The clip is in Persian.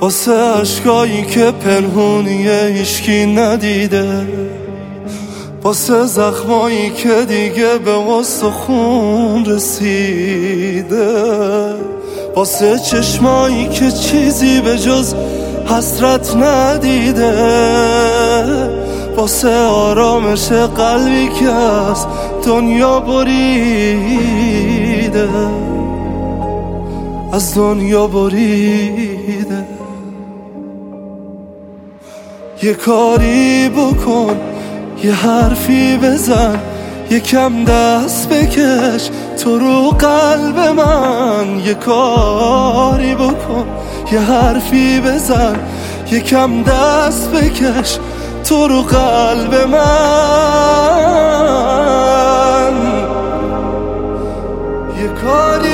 واسه عشقایی که پنهونیه هیچکی ندیده، واسه زخمایی که دیگه به استخون رسیده، واسه چشمایی که چیزی به جز حسرت ندیده، واسه آرامش قلبی که از دنیا بریده، از دنیا بریده. یه کاری بکن، یه حرفی بزن، یکم دست بکش تو رو قلب من. یه کاری بکن، یه حرفی بزن، یکم دست بکش تو رو قلب من. یه کاری